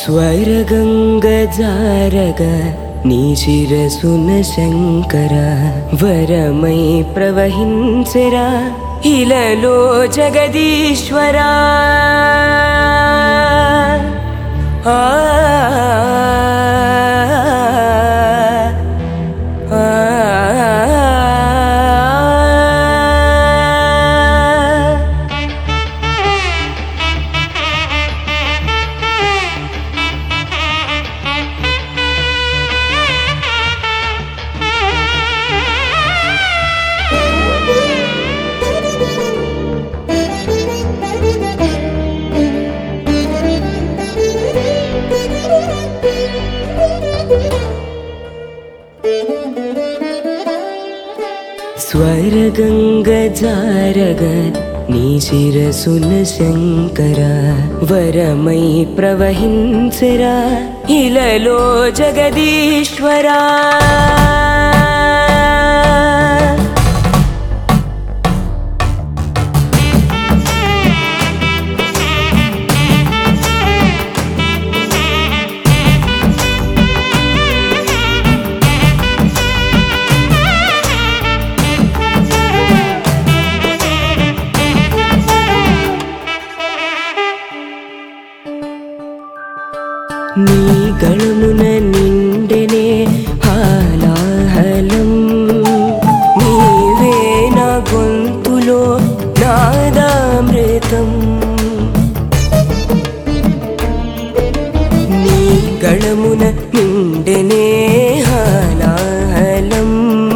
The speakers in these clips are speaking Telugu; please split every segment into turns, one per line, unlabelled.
స్వరగంగ జారగ నీ శిరసున శంకర వరమై ప్రవహించెరా ఇలలో జగదీశ్వరా ఆ స్వరగంగ జారగ నీ శిరసున శంకర వరమై ప్రవహించెరా ఇలలో జగదీశ్వరా నీ గళమున నిండెనే హాలాహలం నీవే నా గొంతులో నాదామృతం నీ గళమున నిండెనే హాలాహలం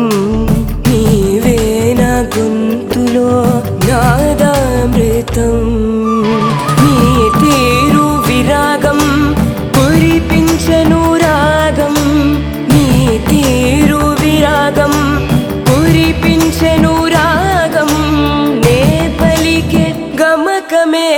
నీవే నా గొంతులో నాదామృతం నీ తీరు విరాగం రాగం నీ తీరు విరాగం కురిపించెను రాగం నే పలికే గమకమే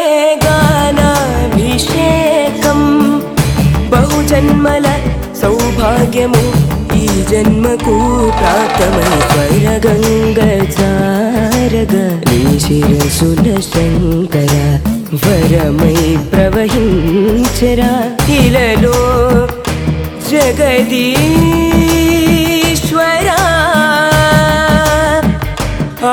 గానాభిషేకం బహుజన్మల సౌభాగ్యము ఈ జన్మకు ప్రాప్తమై స్వరగంగ జారగ నీ శిరసున శంకర వరమై ప్రవహించెరా ఇలలో జగదీశ్వరా ఆ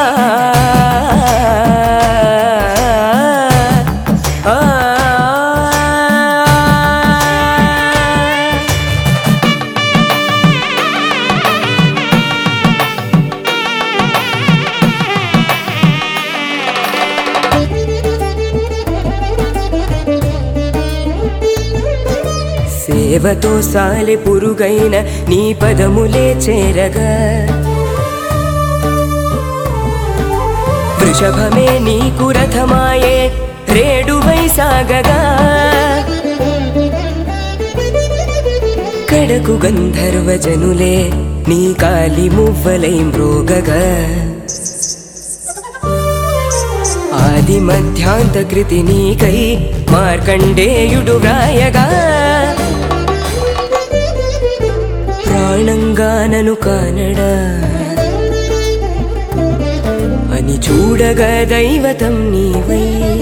సేవతో సాలె పురుగైన నీ పదములే చేరగా వృషభమే నీకు రథమాయే రేడువై సాగగా కడకు గంధర్వ జనులే నీ కాలి మువ్వలై మ్రోగగా ఆది మధ్యాంత కృతి నీకై మార్కండేయుడు వ్రాయగా ప్రాణంగా నను కానడా అని చూడగా దైవతం నీవై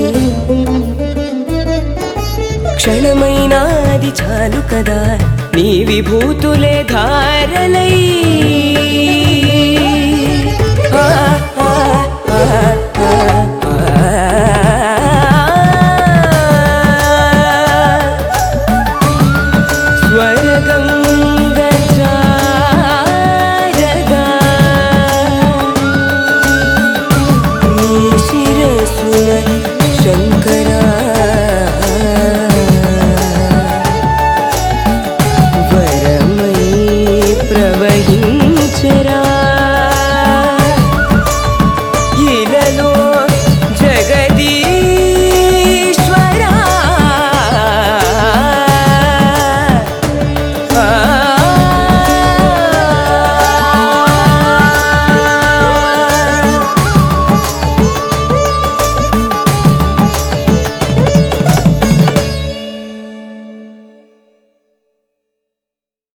క్షణమైనాది చాలు కదా నీ విభూతులే ధారలై